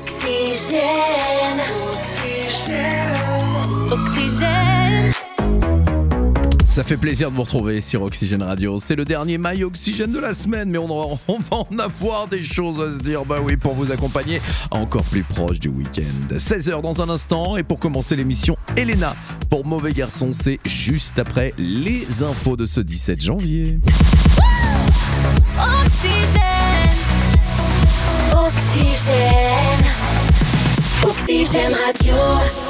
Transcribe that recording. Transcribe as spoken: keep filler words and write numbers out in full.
Oxygène. Oxygène. Oxygène. Ça fait plaisir de vous retrouver sur Oxygène Radio. C'est le dernier My Oxygène de la semaine, mais on, en, on va en avoir des choses à se dire, bah oui, pour vous accompagner encore plus proche du week-end. seize heures dans un instant, et pour commencer l'émission, Elena pour Mauvais Garçon, c'est juste après les infos de ce dix-sept janvier. Oxygène. Oxygène. Oxygène Radio.